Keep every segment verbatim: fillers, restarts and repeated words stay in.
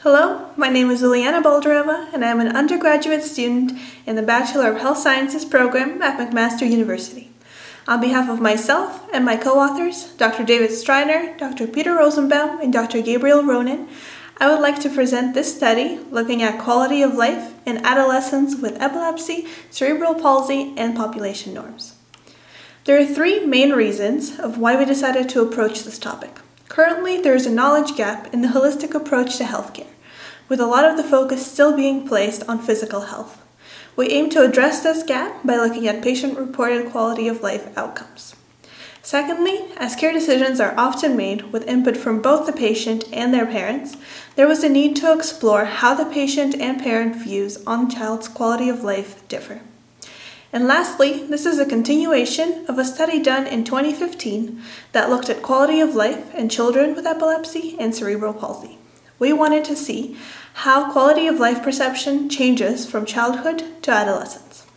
Hello, my name is Uliana Boldareva, and I am an undergraduate student in the Bachelor of Health Sciences program at McMaster University. On behalf of myself and my co-authors, Doctor David Streiner, Doctor Peter Rosenbaum, and Doctor Gabriel Ronen, I would like to present this study looking at quality of life in adolescents with epilepsy, cerebral palsy, and population norms. There are three main reasons of why we decided to approach this topic. Currently, there is a knowledge gap in the holistic approach to healthcare, with a lot of the focus still being placed on physical health. We aim to address this gap by looking at patient-reported quality of life outcomes. Secondly, as care decisions are often made with input from both the patient and their parents, there was a need to explore how the patient and parent views on the child's quality of life differ. And lastly, this is a continuation of a study done in twenty fifteen that looked at quality of life in children with epilepsy and cerebral palsy. We wanted to see how quality of life perception changes from childhood to adolescence.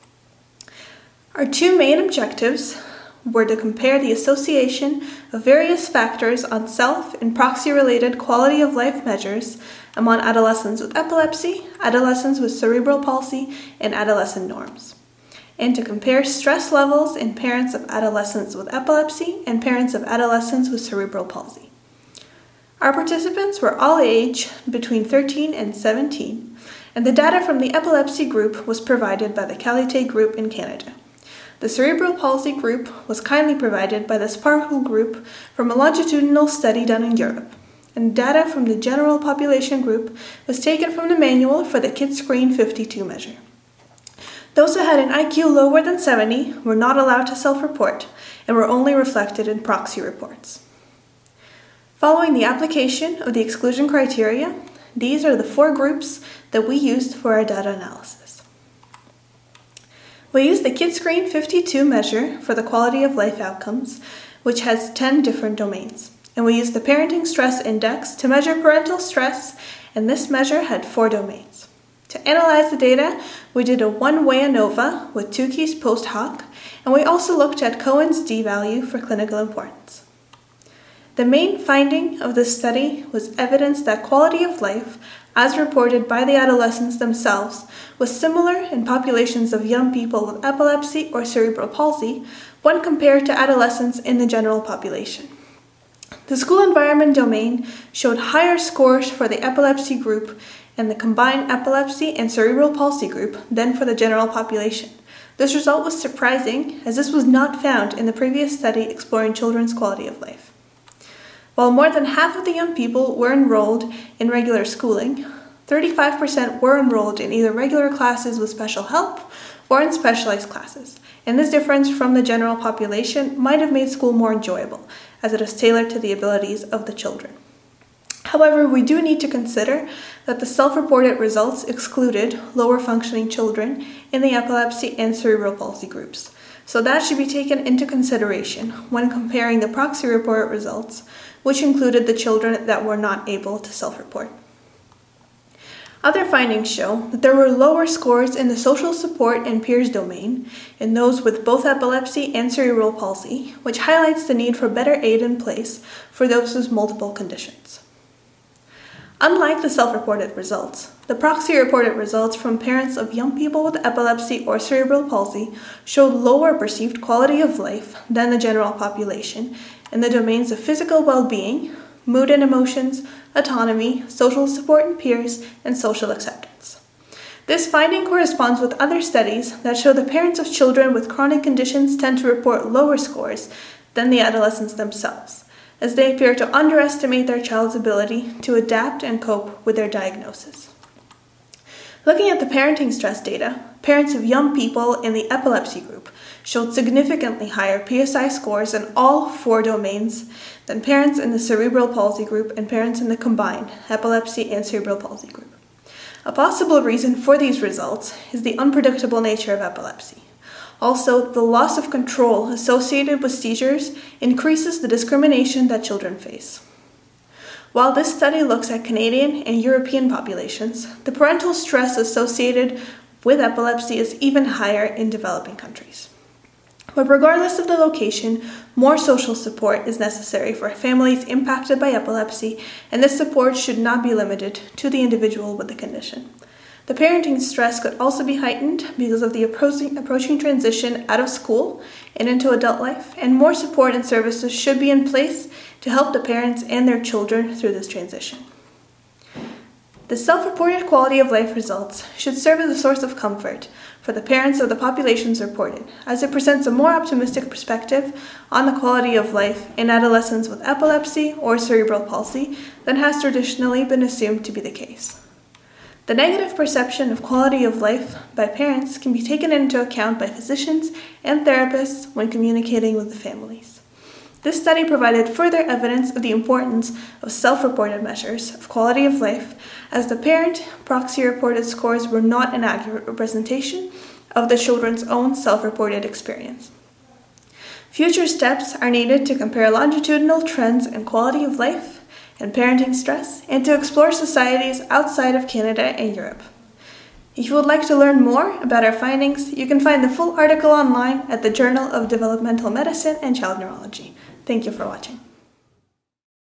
Our two main objectives were to compare the association of various factors on self and proxy-related quality of life measures among adolescents with epilepsy, adolescents with cerebral palsy, and adolescent norms, and to compare stress levels in parents of adolescents with epilepsy and parents of adolescents with cerebral palsy. Our participants were all aged between thirteen and seventeen, and the data from the epilepsy group was provided by the Qualité group in Canada. The cerebral palsy group was kindly provided by the Sparkle group from a longitudinal study done in Europe, and data from the general population group was taken from the manual for the Kidscreen fifty-two measure. Those who had an I Q lower than seventy were not allowed to self-report and were only reflected in proxy reports. Following the application of the exclusion criteria, these are the four groups that we used for our data analysis. We used the Kidscreen fifty-two measure for the quality of life outcomes, which has ten different domains. And we used the Parenting Stress Index to measure parental stress, and this measure had four domains. To analyze the data, we did a one-way ANOVA with two keys post hoc, and we also looked at Cohen's d-value for clinical importance. The main finding of this study was evidence that quality of life, as reported by the adolescents themselves, was similar in populations of young people with epilepsy or cerebral palsy when compared to adolescents in the general population. The school environment domain showed higher scores for the epilepsy group and the combined epilepsy and cerebral palsy group than for the general population. This result was surprising, as this was not found in the previous study exploring children's quality of life. While more than half of the young people were enrolled in regular schooling, thirty-five percent were enrolled in either regular classes with special help or in specialized classes, and this difference from the general population might have made school more enjoyable, as it is tailored to the abilities of the children. However, we do need to consider that the self-reported results excluded lower functioning children in the epilepsy and cerebral palsy groups, so that should be taken into consideration when comparing the proxy report results, which included the children that were not able to self-report. Other findings show that there were lower scores in the social support and peers domain in those with both epilepsy and cerebral palsy, which highlights the need for better aid in place for those with multiple conditions. Unlike the self-reported results, the proxy-reported results from parents of young people with epilepsy or cerebral palsy showed lower perceived quality of life than the general population in the domains of physical well-being, mood and emotions, autonomy, social support and peers, and social acceptance. This finding corresponds with other studies that show the parents of children with chronic conditions tend to report lower scores than the adolescents themselves, as they appear to underestimate their child's ability to adapt and cope with their diagnosis. Looking at the parenting stress data, parents of young people in the epilepsy group showed significantly higher P S I scores in all four domains than parents in the cerebral palsy group and parents in the combined epilepsy and cerebral palsy group. A possible reason for these results is the unpredictable nature of epilepsy. Also, the loss of control associated with seizures increases the discrimination that children face. While this study looks at Canadian and European populations, the parental stress associated with epilepsy is even higher in developing countries. But regardless of the location, more social support is necessary for families impacted by epilepsy, and this support should not be limited to the individual with the condition. The parenting stress could also be heightened because of the approaching, approaching transition out of school and into adult life, and more support and services should be in place to help the parents and their children through this transition. The self-reported quality of life results should serve as a source of comfort for the parents of the populations reported, as it presents a more optimistic perspective on the quality of life in adolescents with epilepsy or cerebral palsy than has traditionally been assumed to be the case. The negative perception of quality of life by parents can be taken into account by physicians and therapists when communicating with the families. This study provided further evidence of the importance of self-reported measures of quality of life, as the parent proxy-reported scores were not an accurate representation of the children's own self-reported experience. Future steps are needed to compare longitudinal trends in quality of life and parenting stress, and to explore societies outside of Canada and Europe. If you would like to learn more about our findings, you can find the full article online at the Journal of Developmental Medicine and Child Neurology. Thank you for watching.